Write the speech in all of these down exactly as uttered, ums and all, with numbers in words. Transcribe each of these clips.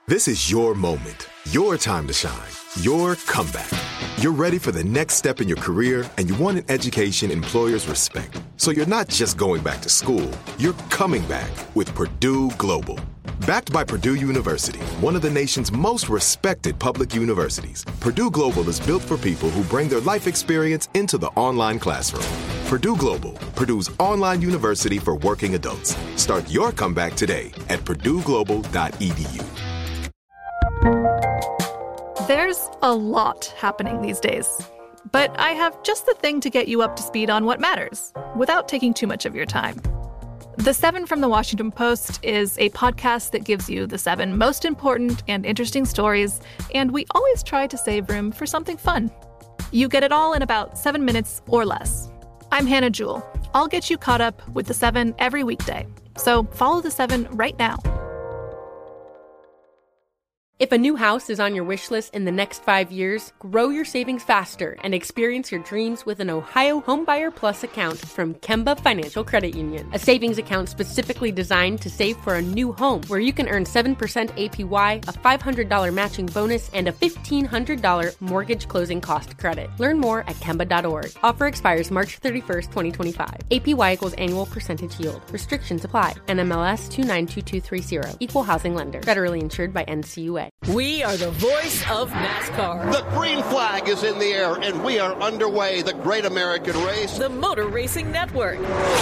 This is your moment, your time to shine, your comeback. You're ready for the next step in your career, and you want an education employers respect. So you're not just going back to school, you're coming back with Purdue Global. Backed by Purdue University, one of the nation's most respected public universities, Purdue Global is built for people who bring their life experience into the online classroom. Purdue Global, Purdue's online university for working adults. Start your comeback today at purdue global dot e d u. There's a lot happening these days, but I have just the thing to get you up to speed on what matters without taking too much of your time. The Seven from the Washington Post is a podcast that gives you the seven most important and interesting stories, and we always try to save room for something fun. You get it all in about seven minutes or less. I'm Hannah Jewell. I'll get you caught up with the seven every weekday. So follow the seven right now. If a new house is on your wish list in the next five years, grow your savings faster and experience your dreams with an Ohio Homebuyer Plus account from Kemba Financial Credit Union. A savings account specifically designed to save for a new home, where you can earn seven percent A P Y, a five hundred dollars matching bonus, and a fifteen hundred dollars mortgage closing cost credit. Learn more at Kemba dot org. Offer expires March thirty-first, twenty twenty-five. A P Y equals annual percentage yield. Restrictions apply. N M L S two nine two two three zero. Equal housing lender. Federally insured by N C U A. We are the voice of NASCAR. The green flag is in the air, and we are underway. The Great American Race. The Motor Racing Network.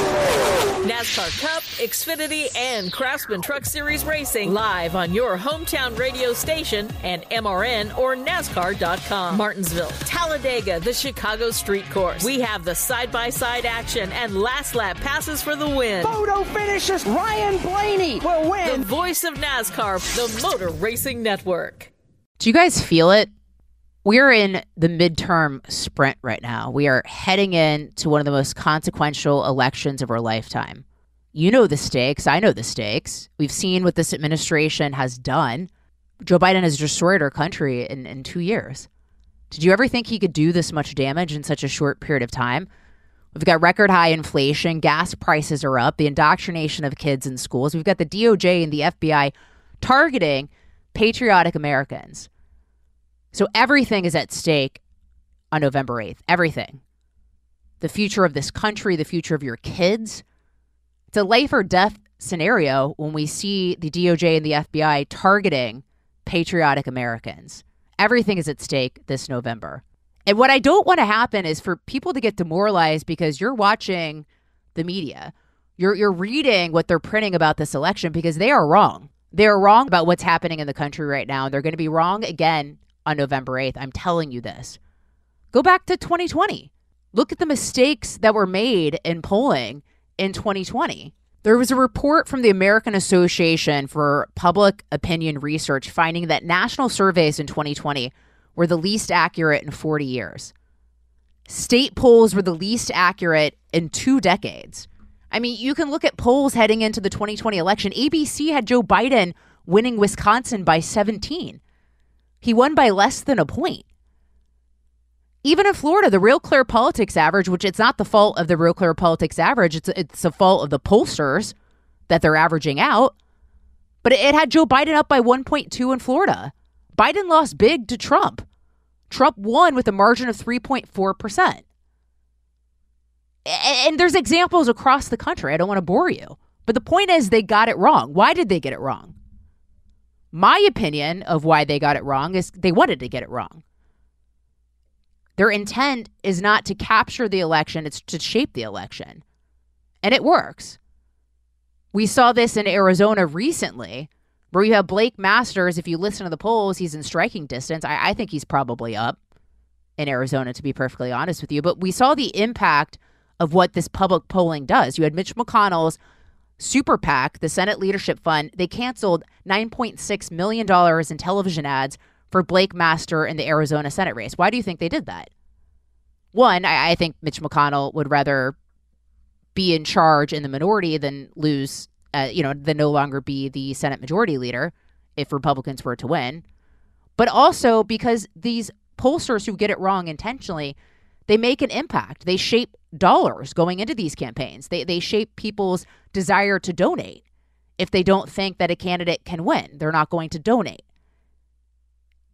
NASCAR Cup, Xfinity, and Craftsman Truck Series Racing live on your hometown radio station and M R N or NASCAR dot com. Martinsville, Talladega, the Chicago Street Course. We have the side-by-side action and last lap passes for the win. Photo finishes. Ryan Blaney will win. The voice of NASCAR, the Motor Racing Network. Do you guys feel it? We're in the midterm sprint right now. We are heading in to one of the most consequential elections of our lifetime. You know the stakes. I know the stakes. We've seen what this administration has done. Joe Biden has destroyed our country in, in two years. Did you ever think he could do this much damage in such a short period of time? We've got record high inflation. Gas prices are up. The indoctrination of kids in schools. We've got the D O J and the F B I targeting patriotic Americans. So everything is at stake on November eighth. Everything. The future of this country, the future of your kids. It's a life or death scenario when we see the D O J and the F B I targeting patriotic Americans. Everything is at stake this November. And what I don't want to happen is for people to get demoralized because you're watching the media. You're you're reading what they're printing about this election because they are wrong. They're wrong about what's happening in the country right now. And they're going to be wrong again on November eighth. I'm telling you this. Go back to twenty twenty. Look at the mistakes that were made in polling in twenty twenty. There was a report from the American Association for Public Opinion Research finding that national surveys in twenty twenty were the least accurate in forty years. State polls were the least accurate in two decades. I mean, you can look at polls heading into the twenty twenty election. A B C had Joe Biden winning Wisconsin by seventeen. He won by less than a point. Even in Florida, the Real Clear Politics average, which it's not the fault of the Real Clear Politics average, it's it's the fault of the pollsters that they're averaging out. But it had Joe Biden up by one point two in Florida. Biden lost big to Trump. Trump won with a margin of three point four percent. And there's examples across the country. I don't want to bore you. But the point is they got it wrong. Why did they get it wrong? My opinion of why they got it wrong is they wanted to get it wrong. Their intent is not to capture the election. It's to shape the election. And it works. We saw this in Arizona recently, where you have Blake Masters. If you listen to the polls, he's in striking distance. I, I think he's probably up in Arizona, to be perfectly honest with you. But we saw the impact of what this public polling does. You had Mitch McConnell's Super PAC, the Senate Leadership Fund. They canceled nine point six million dollars in television ads for Blake Master in the Arizona Senate race. Why do you think they did that? One, I, I think Mitch McConnell would rather be in charge in the minority than lose, uh, you know, than no longer be the Senate Majority Leader if Republicans were to win. But also because these pollsters who get it wrong intentionally, they make an impact. They shape dollars going into these campaigns. They they shape people's desire to donate. If they don't think that a candidate can win, they're not going to donate.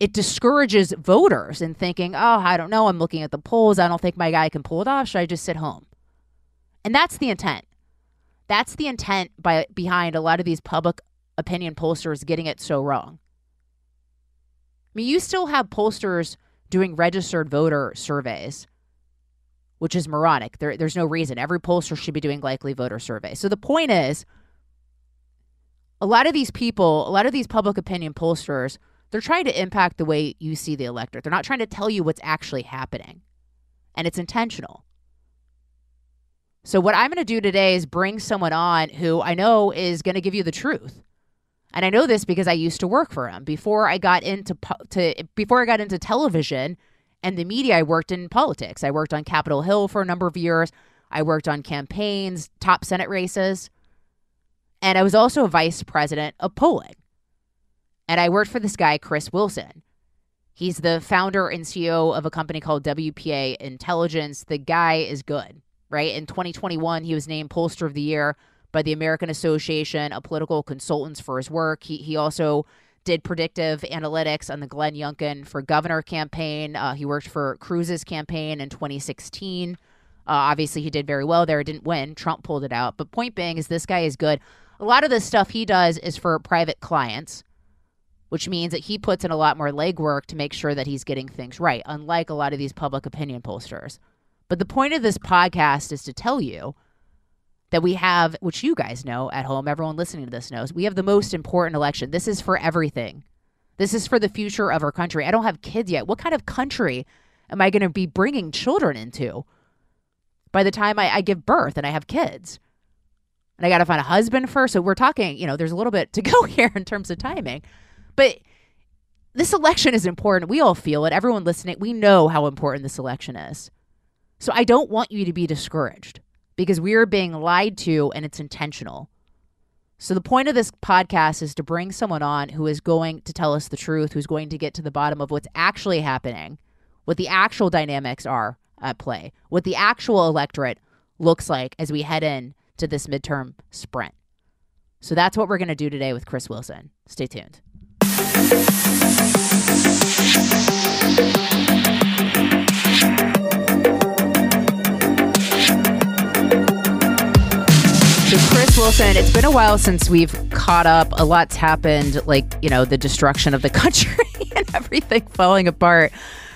it discourages voters in thinking, oh, I don't know, I'm looking at the polls. I don't think my guy can pull it off. Should I just sit home? And that's the intent. That's the intent by behind a lot of these public opinion pollsters getting it so wrong. I mean, you still have pollsters doing registered voter surveys, which is moronic. There, there's no reason. Every pollster should be doing likely voter surveys. So the point is, a lot of these people, a lot of these public opinion pollsters, they're trying to impact the way you see the electorate. They're not trying to tell you what's actually happening. And it's intentional. So what I'm going to do today is bring someone on who I know is going to give you the truth. And I know this because I used to work for him. Before I got into to before I got into television and the media, I worked in politics. I worked on Capitol Hill for a number of years. I worked on campaigns, top Senate races. And I was also a vice president of polling. And I worked for this guy, Chris Wilson. He's the founder and C E O of a company called W P A Intelligence. The guy is good. Right? In twenty twenty-one, he was named Pollster of the Year by the American Association of Political Consultants for his work. He he also did predictive analytics on the Glenn Youngkin for governor campaign. Uh, he worked for Cruz's campaign in twenty sixteen. Uh, obviously, he did very well there. It didn't win. Trump pulled it out. But point being is this guy is good. A lot of the stuff he does is for private clients, which means that he puts in a lot more legwork to make sure that he's getting things right, unlike a lot of these public opinion pollsters. But the point of this podcast is to tell you that we have, which you guys know at home, everyone listening to this knows, we have the most important election. This is for everything. This is for the future of our country. I don't have kids yet. What kind of country am I going to be bringing children into by the time I, I give birth and I have kids? And I got to find a husband first. So we're talking, you know, there's a little bit to go here in terms of timing. But this election is important. We all feel it. Everyone listening, we know how important this election is. So I don't want you to be discouraged because we are being lied to and it's intentional. So the point of this podcast is to bring someone on who is going to tell us the truth, who's going to get to the bottom of what's actually happening, what the actual dynamics are at play, what the actual electorate looks like as we head in to this midterm sprint. So that's what we're going to do today with Chris Wilson. Stay tuned. So Chris Wilson, it's been a while since we've caught up. A lot's happened, like, you know, the destruction of the country and everything falling apart.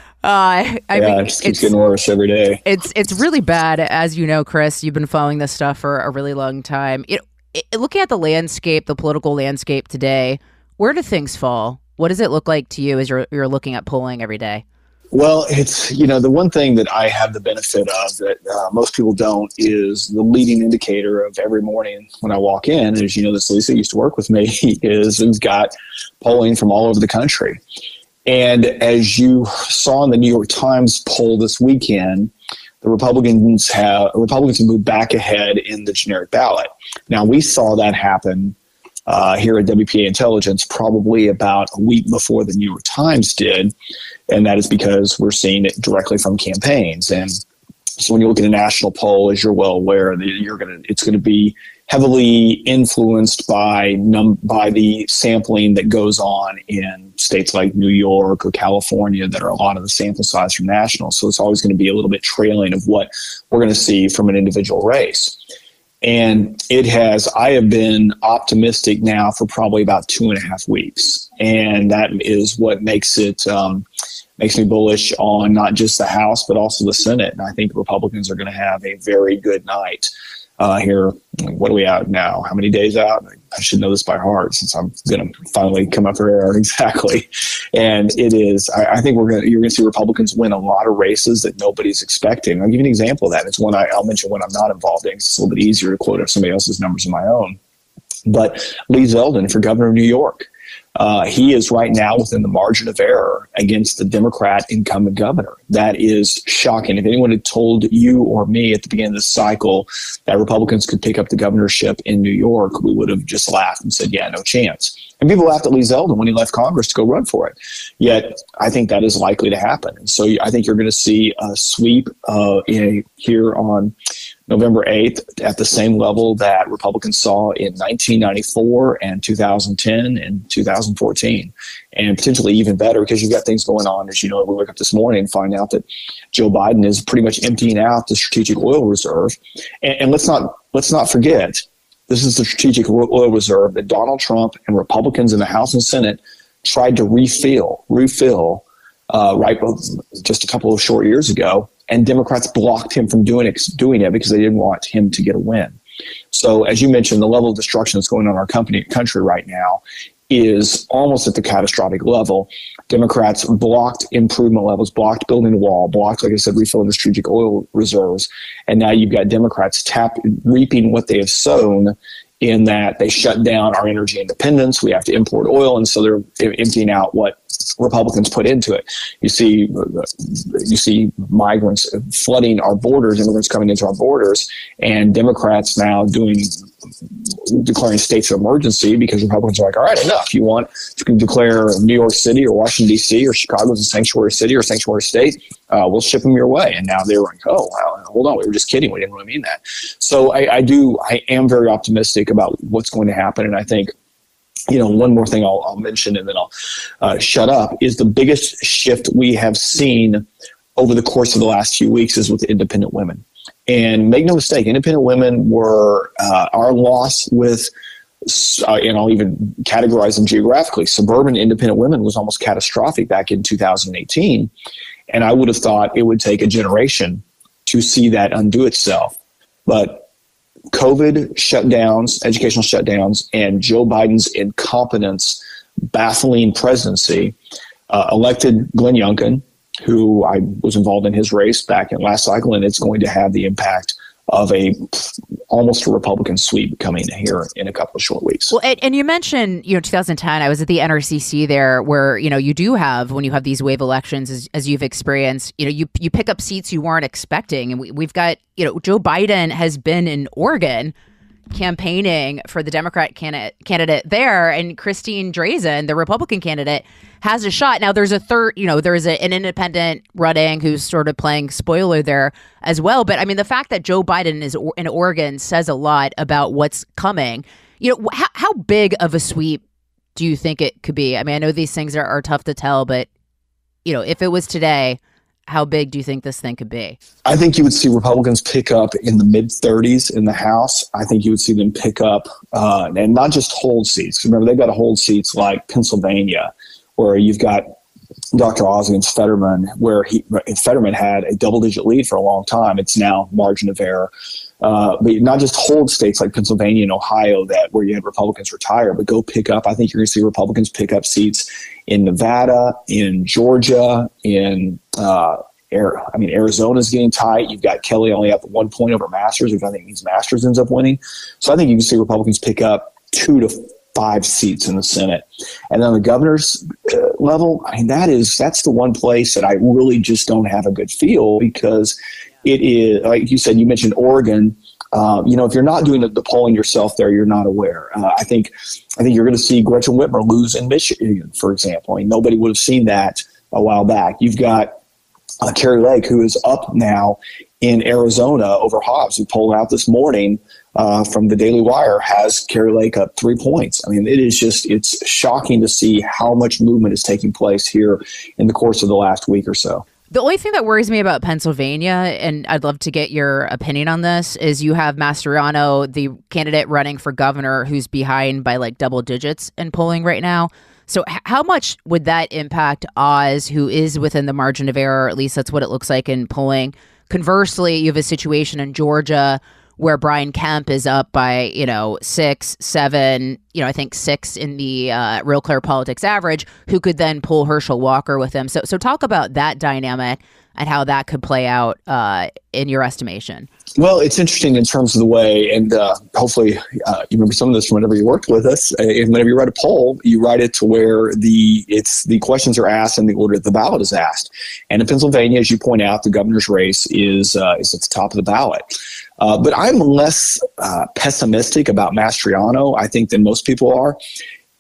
Uh, I yeah, mean, it just keeps getting worse every day. It's it's really bad. As you know, Chris, you've been following this stuff for a really long time. It, it, looking at the landscape, the political landscape today, where do things fall? What does it look like to you as you're you're looking at polling every day? Well, it's, you know, the one thing that I have the benefit of that uh, most people don't is the leading indicator of every morning when I walk in, as you know, this Lisa used to work with me, is we've got polling from all over the country. And as you saw in the New York Times poll this weekend, the Republicans have Republicans have moved back ahead in the generic ballot. Now, we saw that happen uh, here at W P A Intelligence probably about a week before the New York Times did, and that is because we're seeing it directly from campaigns. And so when you look at a national poll, as you're well aware, you're gonna it's going to be heavily influenced by num by the sampling that goes on in states like New York or California that are a lot of the sample size from national. So it's always going to be a little bit trailing of what we're going to see from an individual race. And it has, I have been optimistic now for probably about two and a half weeks. And that is what makes it, um, makes me bullish on not just the House, but also the Senate. And I think Republicans are going to have a very good night uh, here. What are we out now? How many days out? I should know this by heart since I'm going to finally come up for air. Exactly. And it is, I, I think we're going to, you're going to see Republicans win a lot of races that nobody's expecting. I'll give you an example of that. It's one I, I'll mention when I'm not involved in. It's a little bit easier to quote somebody else's numbers than my own. But Lee Zeldin for governor of New York. Uh, he is right now within the margin of error against the Democrat incumbent governor. That is shocking. If anyone had told you or me at the beginning of this cycle that Republicans could pick up the governorship in New York, we would have just laughed and said, yeah, no chance. And people laughed at Lee Zeldin when he left Congress to go run for it. Yet, I think that is likely to happen. And so I think you're going to see a sweep uh, in, here on November eighth at the same level that Republicans saw in nineteen ninety-four and two thousand ten and two thousand fourteen, and potentially even better because you've got things going on. As you know, we wake up this morning and find out that Joe Biden is pretty much emptying out the strategic oil reserve. And, and let's not let's not forget, this is the strategic oil reserve that Donald Trump and Republicans in the House and Senate tried to refill, refill uh, right just a couple of short years ago. And Democrats blocked him from doing it, doing it because they didn't want him to get a win. So as you mentioned, the level of destruction that's going on in our company, country right now is almost at the catastrophic level. Democrats blocked improvement levels, blocked building a wall, blocked, like I said, refilling the strategic oil reserves. And now you've got Democrats tap, reaping what they have sown in that they shut down our energy independence. We have to import oil. And so they're emptying out what Republicans put into it. You see, you see migrants flooding our borders, immigrants coming into our borders, and Democrats now doing declaring states of emergency because Republicans are like, all right, enough. You want to declare New York City or Washington, D C or Chicago as a sanctuary city or sanctuary state, uh, we'll ship them your way. And now they're like, oh, well, hold on, we were just kidding. We didn't really mean that. So I, I do, I am very optimistic about what's going to happen. And I think, you know, one more thing I'll, I'll mention and then I'll uh, shut up is the biggest shift we have seen over the course of the last few weeks is with independent women. And make no mistake, independent women were uh, our loss with, uh, and I'll even categorize them geographically. Suburban independent women was almost catastrophic back in two thousand eighteen. And I would have thought it would take a generation to see that undo itself. But COVID shutdowns, educational shutdowns, and Joe Biden's incompetence, baffling presidency, uh, elected Glenn Youngkin, who I was involved in his race back in last cycle, and it's going to have the impact of a almost a Republican sweep coming here in a couple of short weeks. Well, and, and you mentioned, you know, two thousand ten, I was at the N R C C there where, you know, you do have, when you have these wave elections, as, as you've experienced, you know, you, you pick up seats you weren't expecting. And we, we've got, you know, Joe Biden has been in Oregon campaigning for the Democrat candidate candidate there, and Christine Drazan, the Republican candidate, has a shot. Now there's a third, you know, there's a, an independent running who's sort of playing spoiler there as well. But I mean, the fact that Joe Biden is in Oregon says a lot about what's coming. You know, how, how big of a sweep do you think it could be? I mean, I know these things are, are tough to tell, but, you know, if it was today, how big do you think this thing could be? I think you would see Republicans pick up in the mid thirties in the House. I think you would see them pick up uh, and not just hold seats. Remember, they've got to hold seats like Pennsylvania, where you've got Doctor Oz against Fetterman, where he, Fetterman had a double-digit lead for a long time. It's now margin of error. Uh, but not just hold states like Pennsylvania and Ohio that where you had Republicans retire, but go pick up. I think you're going to see Republicans pick up seats in Nevada, in Georgia, in uh, Air, I mean, Arizona's getting tight. You've got Kelly only up one point over Masters, which I think means Masters ends up winning. So I think you can see Republicans pick up two to five seats in the Senate. And then on the governor's uh, level, I mean, that is, that's the one place that I really just don't have a good feel because it is, like you said, you mentioned Oregon. Um, you know, if you're not doing the, the polling yourself there, you're not aware. Uh, I think, I think you're going to see Gretchen Whitmer lose in Michigan, for example. I mean, nobody would have seen that a while back. You've got uh, Carrie Lake, who is up now in Arizona over Hobbs, who pulled out this morning uh, from the Daily Wire, has Carrie Lake up three points. I mean, it is just, it's shocking to see how much movement is taking place here in the course of the last week or so. The only thing that worries me about Pennsylvania, and I'd love to get your opinion on this, is you have Mastriano, the candidate running for governor, who's behind by like double digits in polling right now. So h- how much would that impact Oz, who is within the margin of error? At least that's what it looks like in polling. Conversely, you have a situation in Georgia where Brian Kemp is up by, you know, six, seven, you know, I think six in the uh, Real Clear Politics average, who could then pull Herschel Walker with him. So so talk about that dynamic and how that could play out uh, in your estimation. Well, it's interesting in terms of the way, and uh, hopefully uh, you remember some of this from whenever you worked with us. And whenever you write a poll, you write it to where the it's the questions are asked and the order that the ballot is asked. And in Pennsylvania, as you point out, the governor's race is uh, is at the top of the ballot. Uh, but I'm less uh, pessimistic about Mastriano, I think, than most people are.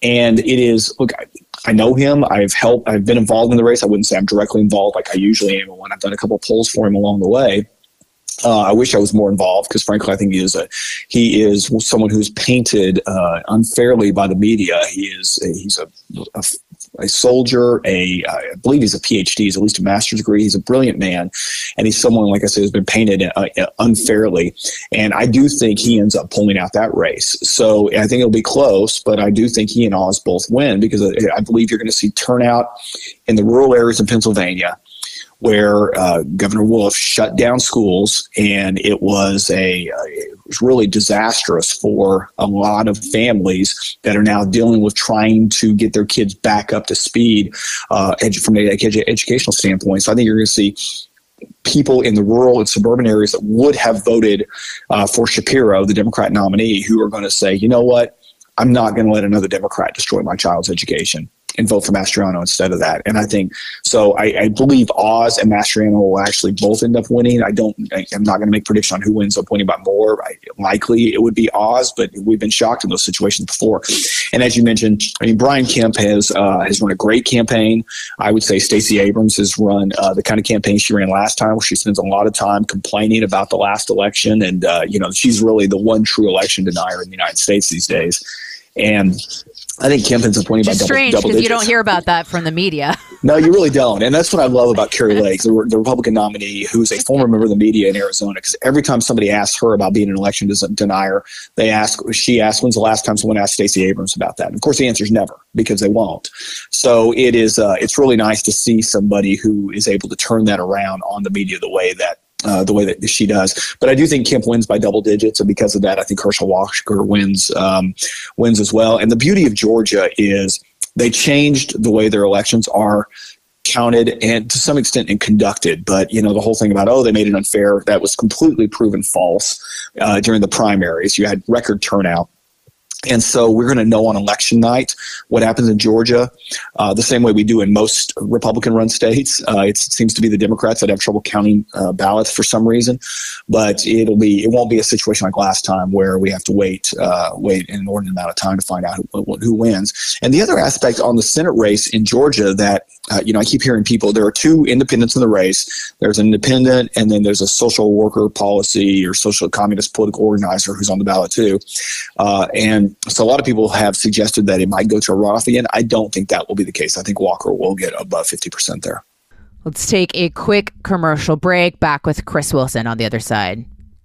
And it is, look, I, I know him. I've helped, I've been involved in the race. I wouldn't say I'm directly involved like I usually am when I've done a couple of polls for him along the way. Uh, I wish I was more involved because, frankly, I think he is a he is someone who's painted uh, unfairly by the media. He is a, he's a, a a soldier. A I believe he's a P H D, he's at least a master's degree. He's a brilliant man, and he's someone, like I said, who's been painted uh, unfairly. And I do think he ends up pulling out that race. So I think it'll be close, but I do think he and Oz both win because I believe you're going to see turnout in the rural areas of Pennsylvania, where uh, Governor Wolf shut down schools, and it was a uh, it was really disastrous for a lot of families that are now dealing with trying to get their kids back up to speed uh, edu- from an edu- educational standpoint. So I think you're going to see people in the rural and suburban areas that would have voted uh, for Shapiro, the Democrat nominee, who are going to say, you know what, I'm not going to let another Democrat destroy my child's education, and vote for Mastriano instead of that. And I think, so I, I believe Oz and Mastriano will actually both end up winning. I don't, I, I'm not going to make a prediction on who ends up winning by more. I, likely it would be Oz, but we've been shocked in those situations before. And as you mentioned, I mean, Brian Kemp has, uh, has run a great campaign. I would say Stacey Abrams has run uh, the kind of campaign she ran last time, where she spends a lot of time complaining about the last election. And, uh, you know, she's really the one true election denier in the United States these days. And I think Kemp ends up winning by double, strange double because digits. you don't hear about that from the media. No, you really don't. And that's what I love about Kari Lake, the, the Republican nominee, who's a former member of the media in Arizona. Because every time somebody asks her about being an election denier, they ask, she asks, when's the last time someone asked Stacey Abrams about that? And of course, the answer is never, because they won't. So it is, uh, it's really nice to see somebody who is able to turn that around on the media the way that Uh, the way that she does. But I do think Kemp wins by double digits, and because of that, I think Herschel Walker wins um, wins as well. And the beauty of Georgia is they changed the way their elections are counted and to some extent and conducted. But, you know, the whole thing about, oh, they made it unfair, that was completely proven false uh, during the primaries. You had record turnout. And so we're going to know on election night what happens in Georgia, uh, the same way we do in most Republican-run states. Uh, it seems to be the Democrats that have trouble counting uh, ballots for some reason, but it'll be it won't be a situation like last time where we have to wait uh, wait an inordinate amount of time to find out who, who wins. And the other aspect on the Senate race in Georgia that uh, you know I keep hearing people, there are two independents in the race. There's an independent, and then there's a social worker policy or social communist political organizer who's on the ballot too, uh, and so a lot of people have suggested that it might go to a runoff again. I don't think that will be the case. I think Walker will get above fifty percent there. Let's take a quick commercial break. Back with Chris Wilson on the other side.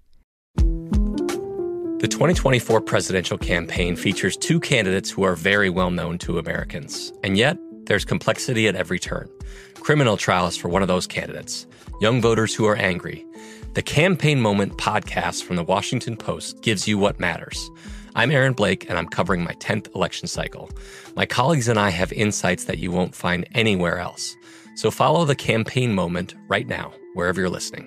The twenty twenty-four presidential campaign features two candidates who are very well known to Americans. And yet, there's complexity at every turn. Criminal trials for one of those candidates. Young voters who are angry. The Campaign Moment podcast from the Washington Post gives you what matters. I'm Aaron Blake, and I'm covering my tenth election cycle. My colleagues and I have insights that you won't find anywhere else. So follow the Campaign Moment right now, wherever you're listening.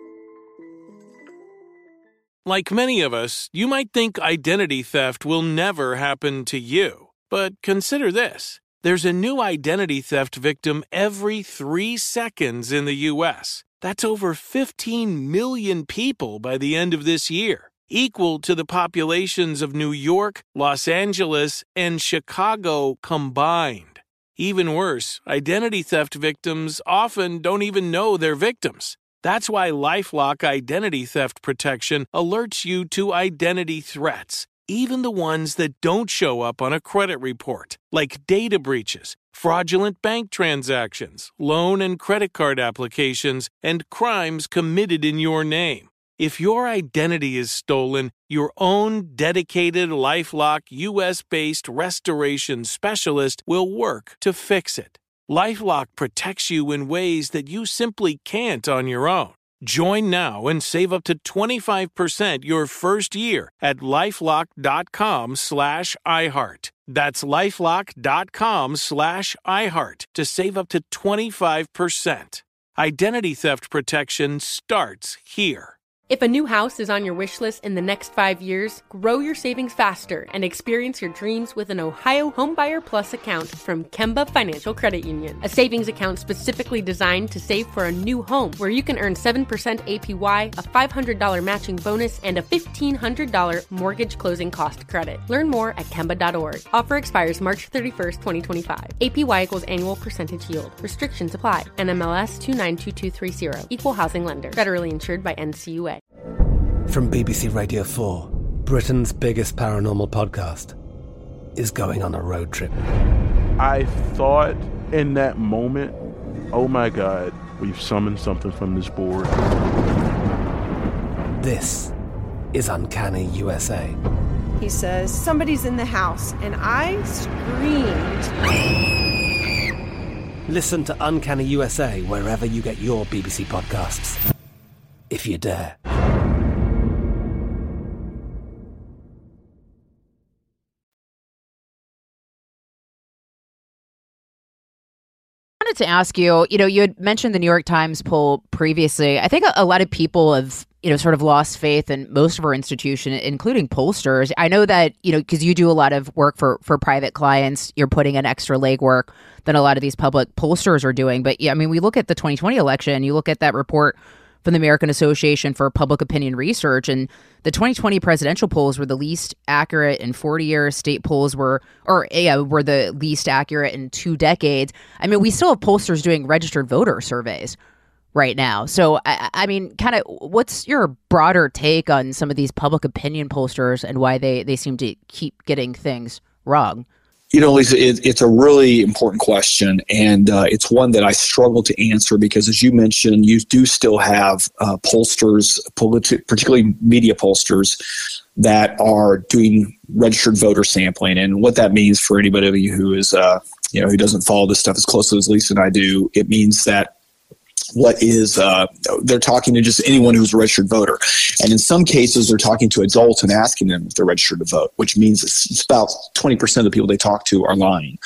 Like many of us, you might think identity theft will never happen to you. But consider this. There's a new identity theft victim every three seconds in the U S. That's over fifteen million people by the end of this year, equal to the populations of New York, Los Angeles, and Chicago combined. Even worse, identity theft victims often don't even know they're victims. That's why LifeLock Identity Theft Protection alerts you to identity threats, even the ones that don't show up on a credit report, like data breaches, fraudulent bank transactions, loan and credit card applications, and crimes committed in your name. If your identity is stolen, your own dedicated LifeLock U S-based restoration specialist will work to fix it. LifeLock protects you in ways that you simply can't on your own. Join now and save up to twenty-five percent your first year at LifeLock.com slash iHeart. That's LifeLock.com slash iHeart to save up to twenty-five percent. Identity theft protection starts here. If a new house is on your wish list in the next five years, grow your savings faster and experience your dreams with an Ohio Homebuyer Plus account from Kemba Financial Credit Union. A savings account specifically designed to save for a new home, where you can earn seven percent A P Y, a five hundred dollars matching bonus, and a fifteen hundred dollars mortgage closing cost credit. Learn more at Kemba dot org. Offer expires March thirty-first, twenty twenty-five. A P Y equals annual percentage yield. Restrictions apply. N M L S two nine two two three zero. Equal housing lender. Federally insured by N C U A. From B B C Radio four, Britain's biggest paranormal podcast is going on a road trip. I thought in that moment, oh my God, we've summoned something from this board. This is Uncanny U S A. He says, somebody's in the house, and I screamed. Listen to Uncanny U S A wherever you get your B B C podcasts, if you dare. I wanted to ask you, you know, you had mentioned the New York Times poll previously. I think a, a lot of people have, you know, sort of lost faith in most of our institution, including pollsters. I know that, you know, because you do a lot of work for, for private clients, you're putting in extra legwork than a lot of these public pollsters are doing. But yeah, I mean, we look at the twenty twenty election, you look at that report from the American Association for Public Opinion Research, and the twenty twenty presidential polls were the least accurate in forty years. State polls were, or yeah, were the least accurate in two decades. I mean, we still have pollsters doing registered voter surveys right now. So, I, I mean, kind of, what's your broader take on some of these public opinion pollsters and why they, they seem to keep getting things wrong? You know, Lisa, it, it's a really important question, and uh, it's one that I struggle to answer because, as you mentioned, you do still have uh, pollsters, politi- particularly media pollsters, that are doing registered voter sampling. And what that means for anybody who is, uh, you know, who doesn't follow this stuff as closely as Lisa and I do, it means that what is uh, they're talking to just anyone who's a registered voter. And in some cases, they're talking to adults and asking them if they're registered to vote, which means it's about twenty percent of the people they talk to are lying.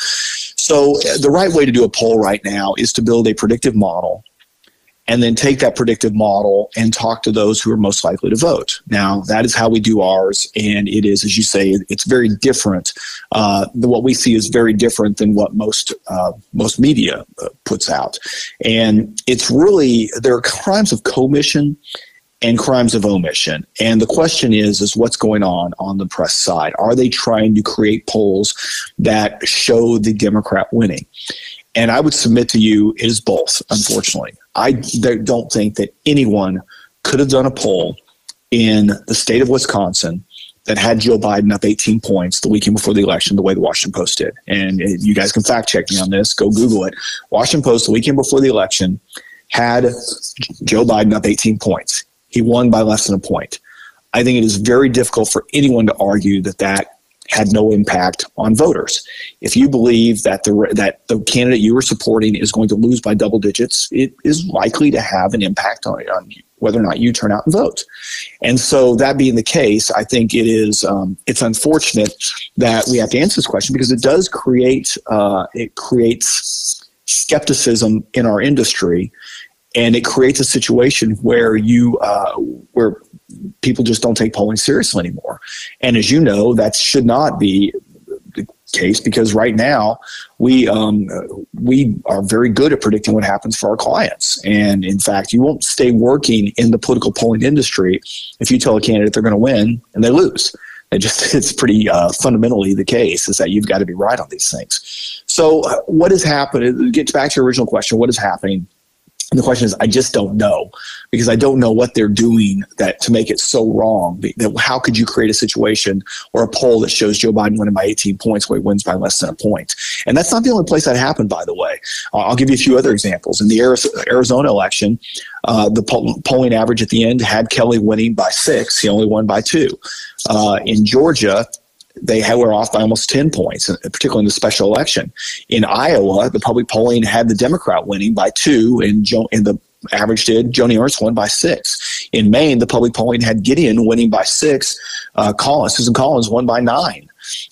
So the right way to do a poll right now is to build a predictive model and then take that predictive model and talk to those who are most likely to vote. Now, that is how we do ours, and it is, as you say, it's very different. Uh, what we see is very different than what most uh, most media uh, puts out. And it's really, there are crimes of commission and crimes of omission. And the question is, is what's going on on the press side? Are they trying to create polls that show the Democrat winning? And I would submit to you it is both, unfortunately. I don't think that anyone could have done a poll in the state of Wisconsin that had Joe Biden up eighteen points the weekend before the election the way the Washington Post did. And you guys can fact check me on this. Go Google it. Washington Post the weekend before the election had Joe Biden up eighteen points. He won by less than a point. I think it is very difficult for anyone to argue that that had no impact on voters. If you believe that the that the candidate you were supporting is going to lose by double digits, it is likely to have an impact on, on whether or not you turn out and vote. And so that being the case, I think it is um, it's unfortunate that we have to answer this question because it does create uh, it creates skepticism in our industry, and it creates a situation where you uh, where people just don't take polling seriously anymore. And as you know, that should not be the case because right now we um, we are very good at predicting what happens for our clients. And in fact, you won't stay working in the political polling industry if you tell a candidate they're going to win and they lose. It just it's pretty uh, fundamentally the case is that you've got to be right on these things. So uh, what has happened? It gets back to your original question. What is happening? And the question is, I just don't know because I don't know what they're doing that to make it so wrong. How could you create a situation or a poll that shows Joe Biden winning by eighteen points where he wins by less than a point? And that's not the only place that happened, by the way. Uh, I'll give you a few other examples. In the Arizona election, uh, the poll- polling average at the end had Kelly winning by six. He only won by two. Uh, in Georgia, they had, were off by almost ten points, particularly in the special election. In Iowa, the public polling had the Democrat winning by two, and, jo- and the average did Joni Ernst won by six. In Maine, the public polling had Gideon winning by six. Uh, Collins, Susan Collins won by nine.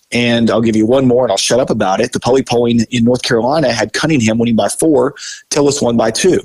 And I'll give you one more and I'll shut up about it. The public polling in North Carolina had Cunningham winning by four, Tillis won by two.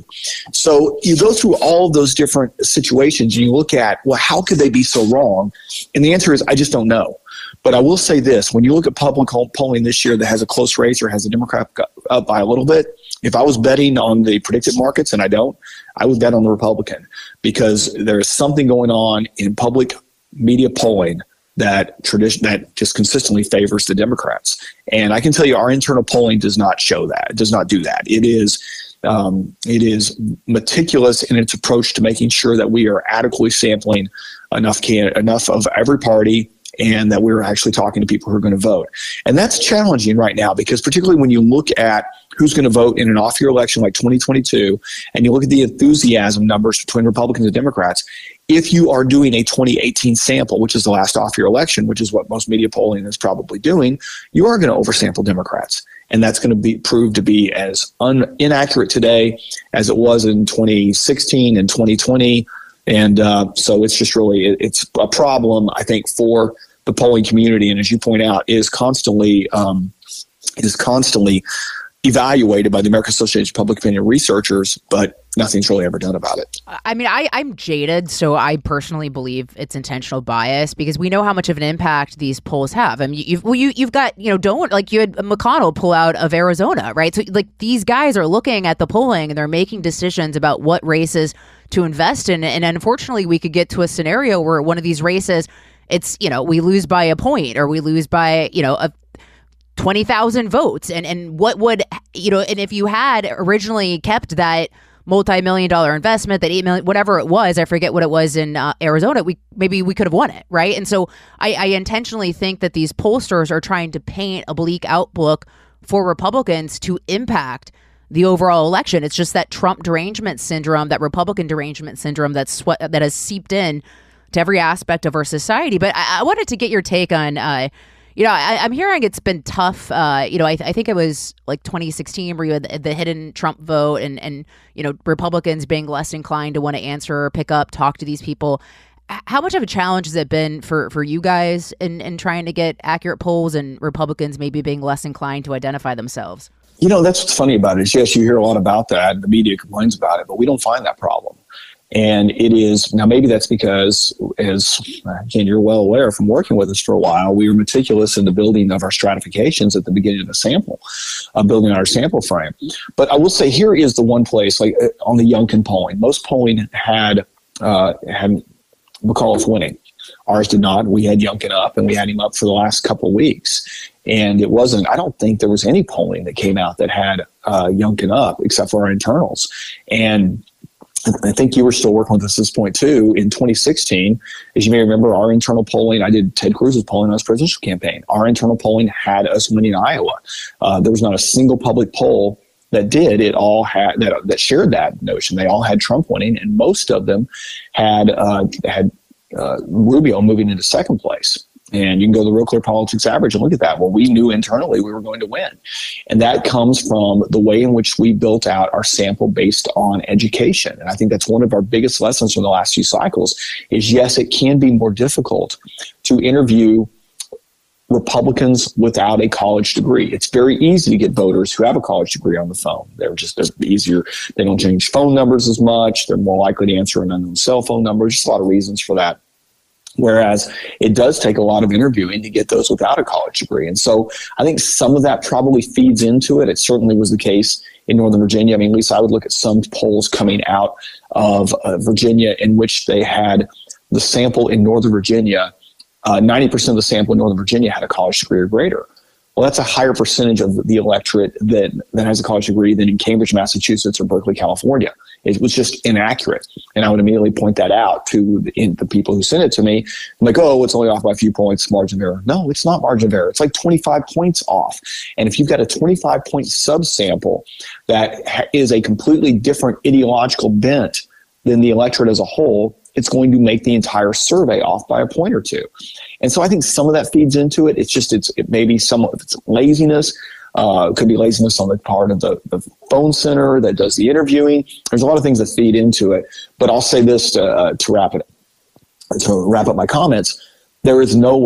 So you go through all of those different situations and you look at, well, how could they be so wrong? And the answer is, I just don't know. But I will say this, when you look at public polling this year that has a close race or has a Democrat up by a little bit, if I was betting on the predicted markets, and I don't, I would bet on the Republican, because there is something going on in public media polling that tradition that just consistently favors the Democrats. And I can tell you our internal polling does not show that. It does not do that. It is um, it is meticulous in its approach to making sure that we are adequately sampling enough can enough of every party, and that we're actually talking to people who are going to vote. And that's challenging right now, because particularly when you look at who's going to vote in an off-year election like twenty twenty-two, and you look at the enthusiasm numbers between Republicans and Democrats, if you are doing a twenty eighteen sample, which is the last off-year election, which is what most media polling is probably doing, you are going to oversample Democrats. And that's going to be proved to be as un, inaccurate today as it was in twenty sixteen and twenty twenty. And uh, so it's just really, it, it's a problem, I think, for the polling community. And as you point out, is constantly um, is constantly evaluated by the American Association of Public Opinion Researchers, but nothing's really ever done about it. I mean, I, I'm jaded, so I personally believe it's intentional bias, because we know how much of an impact these polls have. I mean, you've well, you you've got you know don't like you had McConnell pull out of Arizona, right? So like these guys are looking at the polling and they're making decisions about what races to invest in, and unfortunately, we could get to a scenario where one of these races, it's you know we lose by a point or we lose by you know a twenty thousand votes. And, and what would, you know, and if you had originally kept that multi-million dollar investment, that eight million, whatever it was, I forget what it was in uh, Arizona, we maybe we could have won it, right? And so I, I intentionally think that these pollsters are trying to paint a bleak outlook for Republicans to impact the overall election. It's just that Trump derangement syndrome, that Republican derangement syndrome that's what, that has seeped in to every aspect of our society. But I, I wanted to get your take on, uh, You know, I, I'm hearing it's been tough. Uh, you know, I, th- I think it was like twenty sixteen where you had the, the hidden Trump vote and, and, you know, Republicans being less inclined to want to answer or pick up, talk to these people. How much of a challenge has it been for, for you guys in, in trying to get accurate polls, and Republicans maybe being less inclined to identify themselves? You know, that's what's funny about it is, yes, you hear a lot about that. The media complains about it, but we don't find that problem. And it is, now maybe that's because, as again, you're well aware from working with us for a while, we were meticulous in the building of our stratifications at the beginning of the sample, uh, building our sample frame. But I will say here is the one place, like uh, on the Youngkin polling, most polling had, uh, had McAuliffe winning. Ours did not. We had Youngkin up, and we had him up for the last couple of weeks. And it wasn't, I don't think there was any polling that came out that had uh, Youngkin up except for our internals. And I think you were still working with us at this point too. In twenty sixteen, as you may remember, our internal polling, I did Ted Cruz's polling on his presidential campaign. Our internal polling had us winning Iowa. Uh, there was not a single public poll that did. It all had that that shared that notion. They all had Trump winning, and most of them had uh, had uh, Rubio moving into second place. And you can go to the Real Clear Politics average and look at that. Well, we knew internally we were going to win. And that comes from the way in which we built out our sample based on education. And I think that's one of our biggest lessons from the last few cycles is, yes, it can be more difficult to interview Republicans without a college degree. It's very easy to get voters who have a college degree on the phone. They're just they're easier. They don't change phone numbers as much. They're more likely to answer an unknown cell phone number. Just a lot of reasons for that. Whereas it does take a lot of interviewing to get those without a college degree. And so I think some of that probably feeds into it. It certainly was the case in Northern Virginia. I mean, at least I would look at some polls coming out of uh, Virginia in which they had the sample in Northern Virginia, uh, ninety percent of the sample in Northern Virginia had a college degree or greater. Well, that's a higher percentage of the electorate that, that has a college degree than in Cambridge, Massachusetts, or Berkeley, California. It was just inaccurate. And I would immediately point that out to the, in, the people who sent it to me. I'm like, oh, it's only off by a few points, margin of error. No, it's not margin of error. It's like twenty-five points off. And if you've got a twenty-five point subsample that ha- is a completely different ideological bent than the electorate as a whole, it's going to make the entire survey off by a point or two. And so I think some of that feeds into it. It's just, it's it maybe some of it's laziness. Uh, it could be laziness on the part of the, the phone center that does the interviewing. There's a lot of things that feed into it. But I'll say this to, uh, to wrap it, to wrap up my comments. There is no way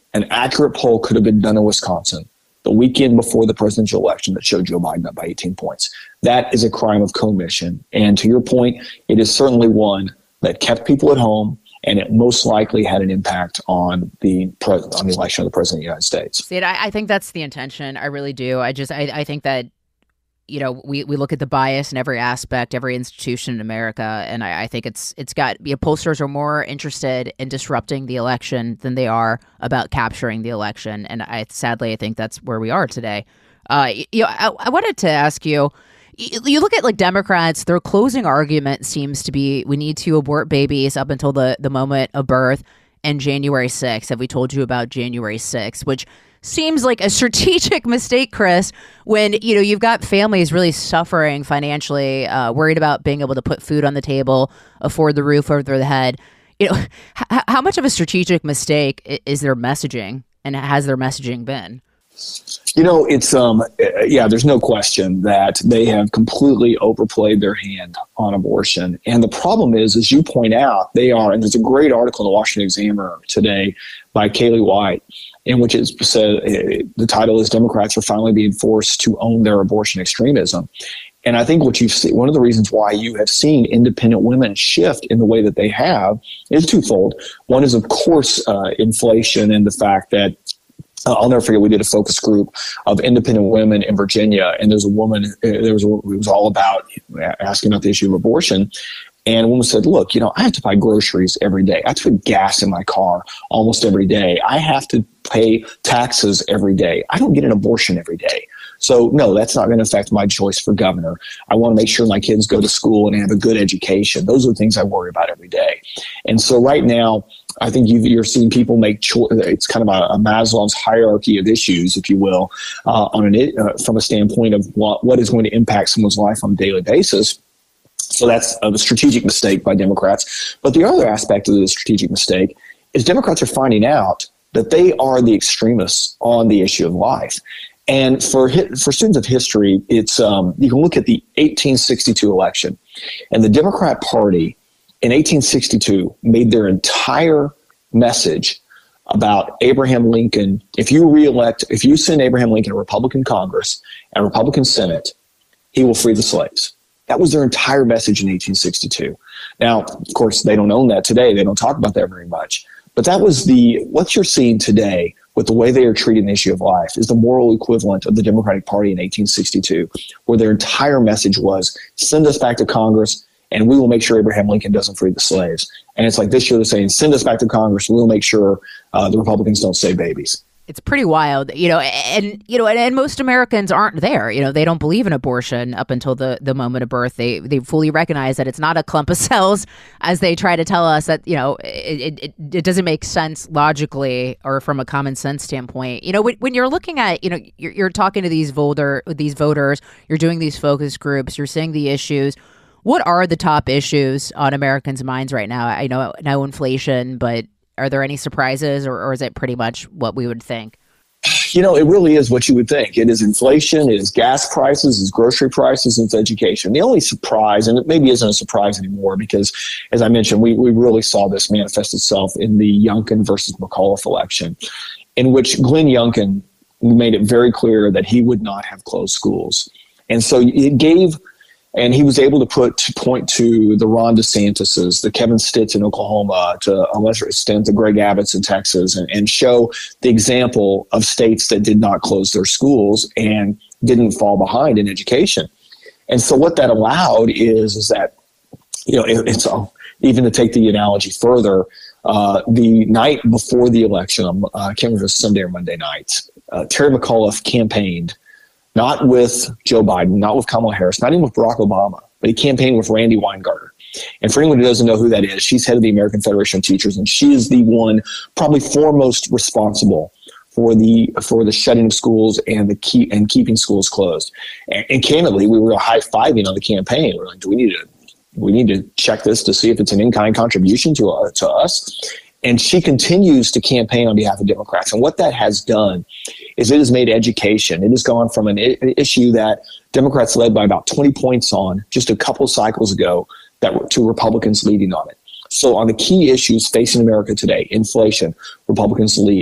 an accurate poll could have been done in Wisconsin the weekend before the presidential election that showed Joe Biden up by eighteen points. That is a crime of commission. And to your point, it is certainly one that kept people at home, and it most likely had an impact on the pre- on the election of the president of the United States. See, I, I think that's the intention. I really do. I just, I, I think that, you know, we, we look at the bias in every aspect, every institution in America, and I, I think it's it's got, you know, pollsters are more interested in disrupting the election than they are about capturing the election, and I sadly I think that's where we are today. Uh, you know, I, I wanted to ask you. You look at like Democrats, their closing argument seems to be we need to abort babies up until the, the moment of birth and January sixth. Have we told you about January sixth, which seems like a strategic mistake, Chris, when, you know, you've got families really suffering financially, uh, worried about being able to put food on the table, afford the roof over their head. You know, h- how much of a strategic mistake is their messaging, and has their messaging been? You know, it's, um, yeah, there's no question that they have completely overplayed their hand on abortion. And the problem is, as you point out, they are, and there's a great article in the Washington Examiner today by Kaylee White, in which it said, the title is Democrats Are Finally Being Forced to Own Their Abortion Extremism. And I think what you've seen, one of the reasons why you have seen independent women shift in the way that they have is twofold. One is, of course, uh, inflation and the fact that Uh, I'll never forget, we did a focus group of independent women in Virginia, and there's a woman, there was, a, it was all about asking about the issue of abortion. And a woman said, look, you know, I have to buy groceries every day. I have to put gas in my car almost every day. I have to pay taxes every day. I don't get an abortion every day. So, no, that's not going to affect my choice for governor. I want to make sure my kids go to school and have a good education. Those are the things I worry about every day. And so right now, I think you've, you're seeing people make cho- it's kind of a, a Maslow's hierarchy of issues, if you will, uh, on an uh, from a standpoint of what, what is going to impact someone's life on a daily basis. So that's a strategic mistake by Democrats. But the other aspect of the strategic mistake is Democrats are finding out that they are the extremists on the issue of life. And for for students of history, it's um, you can look at the eighteen sixty-two election, and the Democrat Party in eighteen sixty-two made their entire message about Abraham Lincoln. If you reelect, if you send Abraham Lincoln a Republican Congress and a Republican Senate, he will free the slaves. That was their entire message in eighteen sixty-two. Now, of course, they don't own that today. They don't talk about that very much. But that was the what you're seeing today with the way they are treating the issue of life is the moral equivalent of the Democratic Party in eighteen sixty-two, where their entire message was send us back to Congress and we will make sure Abraham Lincoln doesn't free the slaves. And it's like this year they're saying send us back to Congress and we'll make sure uh, the Republicans don't save babies. It's pretty wild, you know, and, you know, and, and most Americans aren't there. You know, they don't believe in abortion up until the, the moment of birth. They they fully recognize that it's not a clump of cells, as they try to tell us that, you know, it, it, it doesn't make sense logically or from a common sense standpoint. You know, when, when you're looking at, you know, you're, you're talking to these voter, these voters, you're doing these focus groups, you're seeing the issues. What are the top issues on Americans' minds right now? I know now inflation, but are there any surprises, or, or is it pretty much what we would think? You know, it really is what you would think. It is inflation, it is gas prices, it's grocery prices, it's education. The only surprise, and it maybe isn't a surprise anymore, because as I mentioned, we, we really saw this manifest itself in the Youngkin versus McAuliffe election, in which Glenn Youngkin made it very clear that he would not have closed schools. And so it gave... And he was able to put to point to the Ron DeSantis's, the Kevin Sitts in Oklahoma, to a lesser extent the Greg Abbotts in Texas, and, and show the example of states that did not close their schools and didn't fall behind in education. And so what that allowed is, is that, you know, it, it's uh, even to take the analogy further, uh, the night before the election, uh, I can't remember if it was Sunday or Monday night, uh, Terry McAuliffe campaigned not with Joe Biden, not with Kamala Harris, not even with Barack Obama, but he campaigned with Randy Weingarten. And for anyone who doesn't know who that is, she's head of the American Federation of Teachers, and she is the one probably foremost responsible for the for the shutting of schools and the keep and keeping schools closed. And, and candidly, we were high-fiving on the campaign. We we're like, do we need to we need to check this to see if it's an in-kind contribution to uh, to us? And she continues to campaign on behalf of Democrats. And what that has done is it has made education. It has gone from an I- issue that Democrats led by about twenty points on just a couple cycles ago that were to Republicans leading on it. So on the key issues facing America today, inflation, Republicans lead.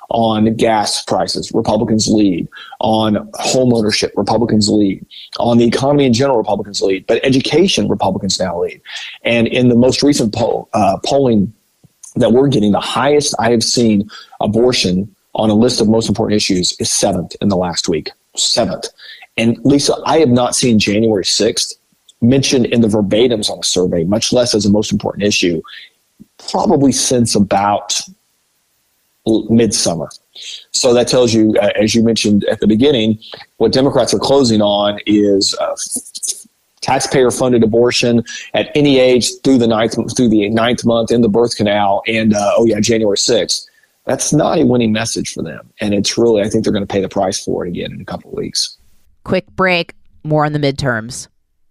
On gas prices, Republicans lead. On home ownership, Republicans lead. On the economy in general, Republicans lead. But education, Republicans now lead. And in the most recent poll, uh, polling that we're getting, the highest I have seen abortion on a list of most important issues is seventh in the last week. Seventh. And Lisa, I have not seen January sixth mentioned in the verbatims on the survey, much less as a most important issue, probably since about midsummer. So that tells you, uh, as you mentioned at the beginning, what Democrats are closing on is uh, taxpayer-funded abortion at any age through the ninth through the ninth month in the birth canal, and uh, oh yeah, January sixth. That's not a winning message for them, and it's really, I think they're going to pay the price for it again in a couple of weeks. Quick break. More on the midterms.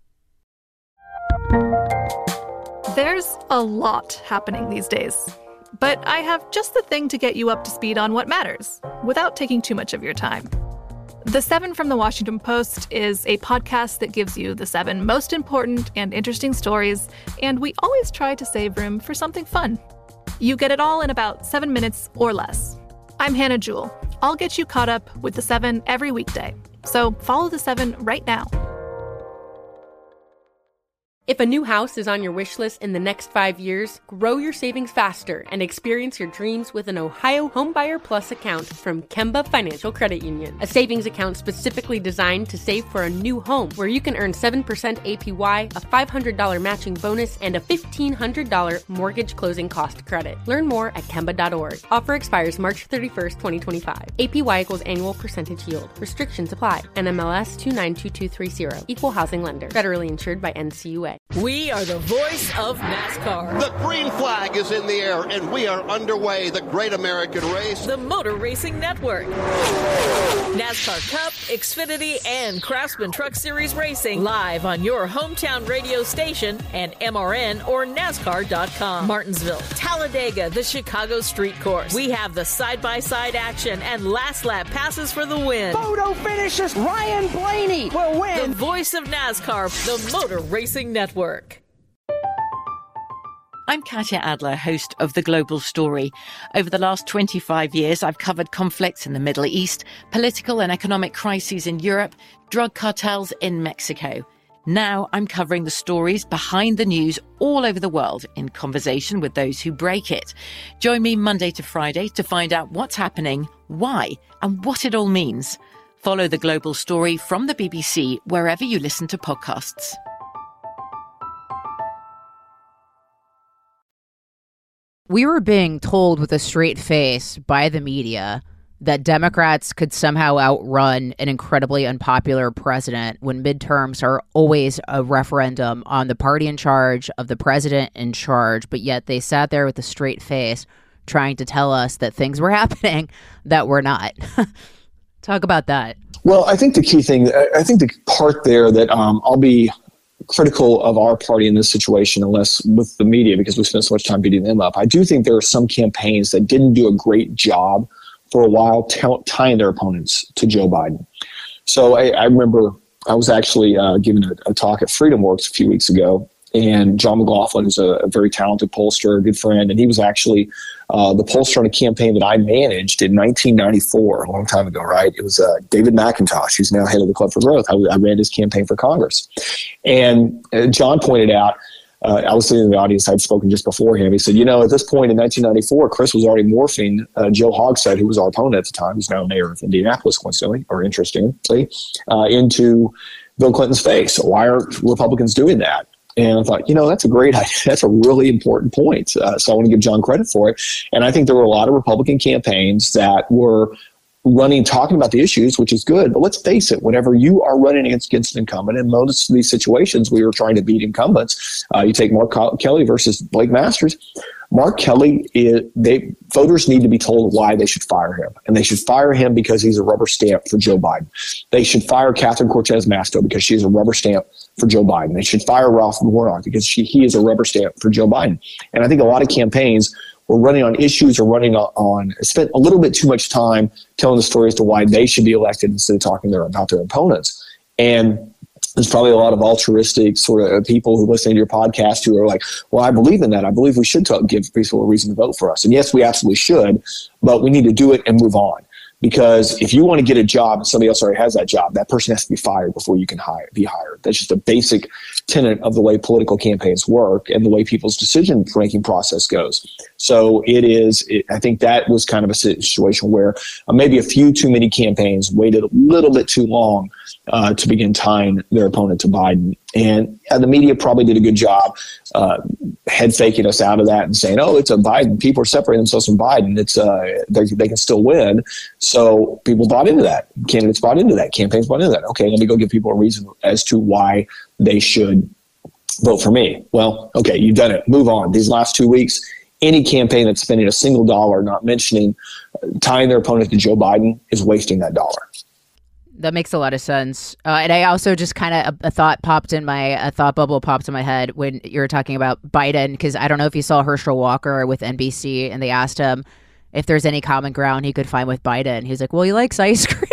There's a lot happening these days, but I have just the thing to get you up to speed on what matters without taking too much of your time. The Seven from the Washington Post is a podcast that gives you the seven most important and interesting stories, and we always try to save room for something fun. You get it all in about seven minutes or less. I'm Hannah Jewell. I'll get you caught up with the seven every weekday. So follow the seven right now. If a new house is on your wish list in the next five years, grow your savings faster and experience your dreams with an Ohio Homebuyer Plus account from Kemba Financial Credit Union. A savings account specifically designed to save for a new home, where you can earn seven percent A P Y, a five hundred dollars matching bonus, and a fifteen hundred dollars mortgage closing cost credit. Learn more at Kemba dot org. Offer expires March thirty-first, twenty twenty-five. A P Y equals annual percentage yield. Restrictions apply. N M L S two nine two two three zero. Equal housing lender. Federally insured by N C U A. We are the voice of NASCAR. The green flag is in the air, and we are underway. The great American race. The Motor Racing Network. NASCAR Cup, Xfinity, and Craftsman Truck Series Racing live on your hometown radio station and M R N or NASCAR dot com. Martinsville, Talladega, the Chicago Street Course. We have the side-by-side action and last lap passes for the win. Photo finishes. Ryan Blaney will win. The voice of NASCAR, the Motor Racing Network. I'm Katya Adler, host of The Global Story. Over the last twenty-five years, I've covered conflicts in the Middle East, political and economic crises in Europe, drug cartels in Mexico. Now I'm covering the stories behind the news all over the world in conversation with those who break it. Join me Monday to Friday to find out what's happening, why, and what it all means. Follow The Global Story from the B B C wherever you listen to podcasts. We were being told with a straight face by the media that Democrats could somehow outrun an incredibly unpopular president when midterms are always a referendum on the party in charge of the president in charge, but yet they sat there with a straight face trying to tell us that things were happening that were not. Talk about that. Well, I think the key thing, I think the part there that um, I'll be critical of our party in this situation, unless with the media, because we spent so much time beating them up. I do think there are some campaigns that didn't do a great job for a while t- tying their opponents to Joe Biden. So I, I remember I was actually uh, giving a, a talk at Freedom Works a few weeks ago, and John McLaughlin is a, a very talented pollster, a good friend, and he was actually uh, the pollster on a campaign that I managed in nineteen ninety-four, a long time ago, right? It was uh, David McIntosh, who's now head of the Club for Growth. I, I ran his campaign for Congress. And uh, John pointed out, uh, I was sitting in the audience, I'd spoken just before him. He said, you know, at this point in nineteen ninety-four, Chris was already morphing uh, Joe Hogsett, who was our opponent at the time, who's now mayor of Indianapolis, coincidentally, or interestingly, uh, into Bill Clinton's face. Why are Republicans doing that? And I thought, you know, that's a great idea. That's a really important point. Uh, so I want to give John credit for it. And I think there were a lot of Republican campaigns that were running, talking about the issues, which is good. But let's face it, whenever you are running against, against an incumbent, in most of these situations, we were trying to beat incumbents. Uh, you take Mark Kelly versus Blake Masters. Mark Kelly, is, they voters need to be told why they should fire him. And they should fire him because he's a rubber stamp for Joe Biden. They should fire Catherine Cortez Masto because she's a rubber stamp for Joe Biden. They should fire Ralph Warnock because she, he is a rubber stamp for Joe Biden. And I think a lot of campaigns were running on issues or running on, on spent a little bit too much time telling the story as to why they should be elected instead of talking their, about their opponents. And There's probably a lot of altruistic sort of people who listen to your podcast who are like, well, I believe in that. I believe we should talk, give people a reason to vote for us. And yes, we absolutely should, but we need to do it and move on. Because if you want to get a job and somebody else already has that job, that person has to be fired before you can hire, be hired. That's just a basic tenet of the way political campaigns work and the way people's decision-making process goes. So it is, it, I think that was kind of a situation where uh, maybe a few too many campaigns waited a little bit too long uh, to begin tying their opponent to Biden. And uh, the media probably did a good job uh, head faking us out of that and saying, oh, it's a Biden. People are separating themselves from Biden. It's uh, they can still win. So people bought into that. Candidates bought into that. Campaigns bought into that. Okay, let me go give people a reason as to why they should vote for me. Well, okay, you've done it. Move on. These last two weeks, any campaign that's spending a single dollar, not mentioning uh, tying their opponent to Joe Biden, is wasting that dollar. That makes a lot of sense. Uh, and I also just kind of, a, a thought popped in my, a thought bubble popped in my head when you were talking about Biden, because I don't know if you saw Herschel Walker with N B C and they asked him if there's any common ground he could find with Biden. He's like, well, he likes ice cream.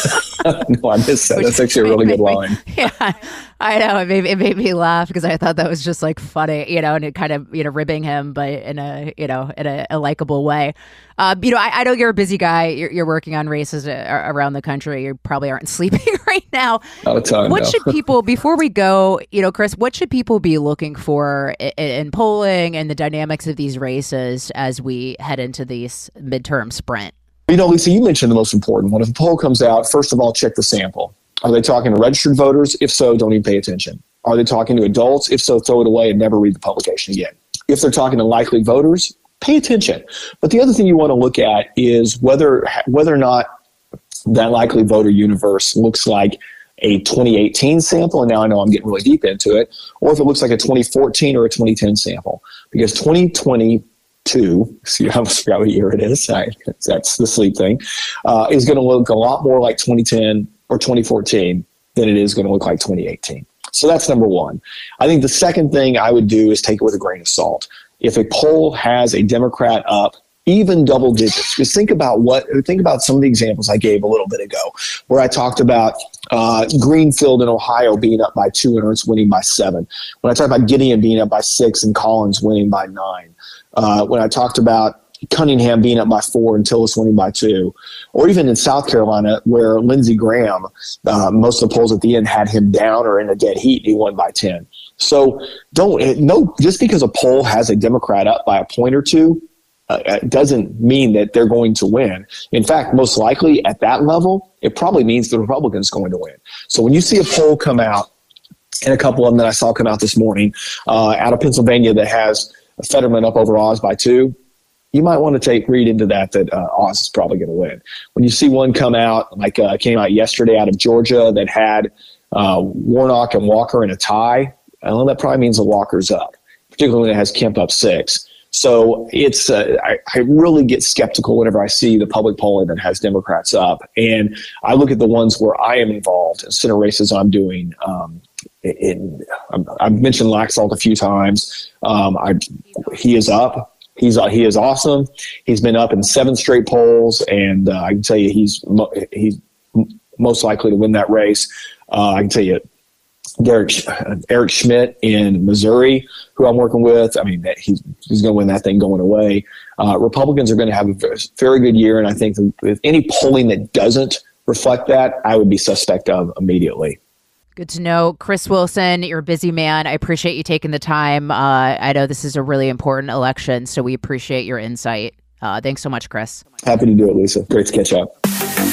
No, I missed that. Which That's actually a really good line. Me, yeah, I know. It made, it made me laugh because I thought that was just like funny, you know, and it kind of, you know, ribbing him, but in a, you know, in a, a likable way. Uh, you know, I, I know you're a busy guy. You're, you're working on races around the country. You probably aren't sleeping right now. Not a ton, what no. should people, before we go, you know, Chris, what should people be looking for in, in polling and the dynamics of these races as we head into these midterm sprint? You know, Lisa, you mentioned the most important one. If a poll comes out, first of all, check the sample. Are they talking to registered voters? If so, don't even pay attention. Are they talking to adults? If so, throw it away and never read the publication again. If they're talking to likely voters, pay attention. But the other thing you want to look at is whether whether or not that likely voter universe looks like a twenty eighteen sample, and now I know I'm getting really deep into it, or if it looks like a twenty fourteen or a twenty ten sample. Because twenty twenty Two, see, I almost forgot what year it is. I, that's the sleep thing. Uh, is going to look a lot more like twenty ten or twenty fourteen than it is going to look like twenty eighteen. So that's number one. I think the second thing I would do is take it with a grain of salt. If a poll has a Democrat up even double digits, just think about what. Think about some of the examples I gave a little bit ago, where I talked about uh, Greenfield in Ohio being up by two and Ernst winning by seven. When I talked about Gideon being up by six and Collins winning by nine. Uh, when I talked about Cunningham being up by four and Tillis winning by two, or even in South Carolina where Lindsey Graham, uh, most of the polls at the end had him down or in a dead heat, he won by ten. So don't no just because a poll has a Democrat up by a point or two, uh, it doesn't mean that they're going to win. In fact, most likely at that level, it probably means the Republican's going to win. So when you see a poll come out, and a couple of them that I saw come out this morning uh, out of Pennsylvania that has Fetterman up over Oz by two, you might want to take read into that that uh, Oz is probably going to win. When you see one come out, like uh, came out yesterday out of Georgia that had uh, Warnock and Walker in a tie, well, that probably means the Walker's up, particularly when it has Kemp up six. So it's uh, I, I really get skeptical whenever I see the public polling that has Democrats up. And I look at the ones where I am involved in Senate races I'm doing. Um, in, I've mentioned Laxalt a few times. Um, I, he is up. He's uh, he is awesome. He's been up in seven straight polls, and uh, I can tell you he's mo- he's most likely to win that race. Uh, I can tell you Derek, uh, Eric Schmidt in Missouri, who I'm working with. I mean, he's he's going to win that thing going away. Uh, Republicans are going to have a very good year, and I think if any polling that doesn't reflect that, I would be suspect of immediately. Good to know. Chris Wilson, you're a busy man. I appreciate you taking the time. Uh, I know this is a really important election, so we appreciate your insight. Uh, thanks so much, Chris. Happy to do it, Lisa. Great to catch up.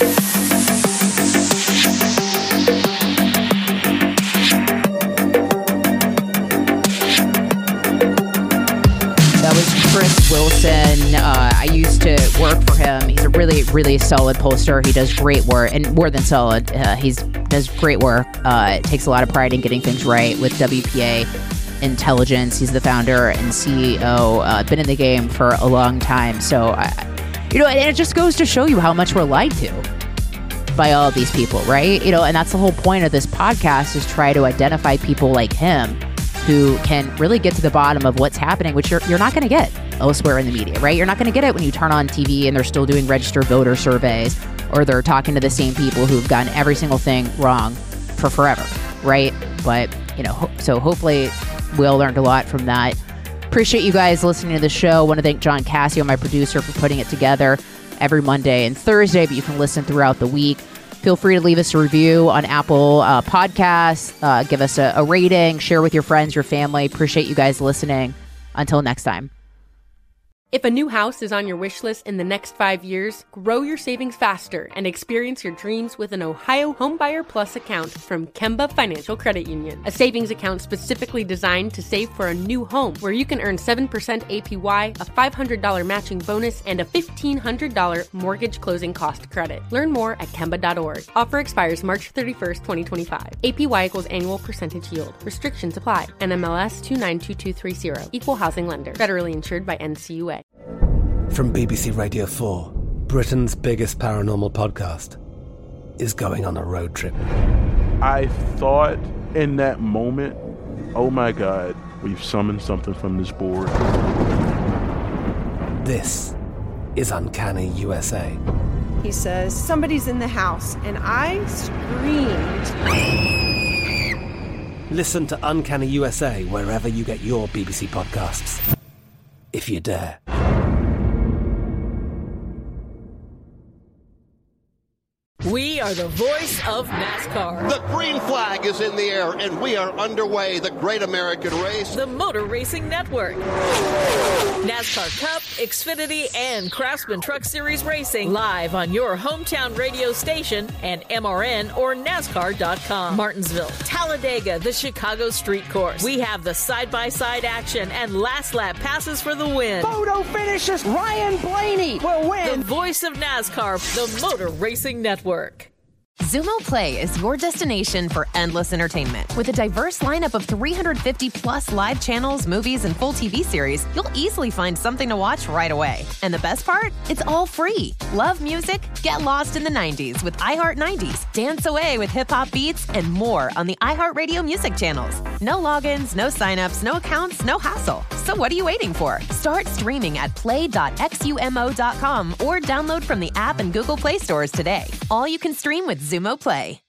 That was Chris Wilson. Uh, I used to work for him. He's a really, really solid pollster. He does great work, and more than solid, uh, he's does great work. Uh, takes a lot of pride in getting things right with W P A Intelligence. He's the founder and C E O. Uh, been in the game for a long time. So, I, you know, and it just goes to show you how much we're lied to by all of these people, right? You know, and that's the whole point of this podcast, is try to identify people like him who can really get to the bottom of what's happening, which you're you're not going to get elsewhere in the media, right? You're not going to get it when you turn on T V and they're still doing registered voter surveys, or they're talking to the same people who've gotten every single thing wrong for forever. right? But, you know, ho- so hopefully we all learned a lot from that. Appreciate you guys listening to the show. Want to thank John Cassio, my producer, for putting it together every Monday and Thursday, but you can listen throughout the week. Feel free to leave us a review on Apple uh, Podcasts. Uh, give us a, a rating. Share with your friends, your family. Appreciate you guys listening. Until next time. If a new house is on your wish list in the next five years, grow your savings faster and experience your dreams with an Ohio Homebuyer Plus account from Kemba Financial Credit Union. A savings account specifically designed to save for a new home where you can earn seven percent A P Y, a five hundred dollars matching bonus, and a fifteen hundred dollars mortgage closing cost credit. Learn more at Kemba dot org. Offer expires March thirty-first, twenty twenty-five. A P Y equals annual percentage yield. Restrictions apply. N M L S two nine two two three zero. Equal housing lender. Federally insured by N C U A. From B B C Radio four, Britain's biggest paranormal podcast is going on a road trip. I thought in that moment, oh my God, we've summoned something from this board. This is Uncanny U S A. He says, somebody's in the house, and I screamed. Listen to Uncanny U S A wherever you get your B B C podcasts, if you dare. We are the voice of NASCAR. The green flag is in the air, and we are underway. The Great American Race. The Motor Racing Network. NASCAR Cup, Xfinity, and Craftsman Truck Series Racing live on your hometown radio station and M R N or NASCAR dot com. Martinsville, Talladega, the Chicago Street Course. We have the side-by-side action and last lap passes for the win. Photo finishes. Ryan Blaney will win. The voice of NASCAR, the Motor Racing Network. Xumo Play is your destination for endless entertainment. With a diverse lineup of three hundred fifty plus live channels, movies, and full T V series, you'll easily find something to watch right away. And the best part? It's all free. Love music? Get lost in the nineties with iHeart nineties. Dance away with hip-hop beats and more on the iHeartRadio music channels. No logins, no signups, no accounts, no hassle. So what are you waiting for? Start streaming at play dot xumo dot com or download from the app and Google Play stores today. All you can stream with Xumo Play.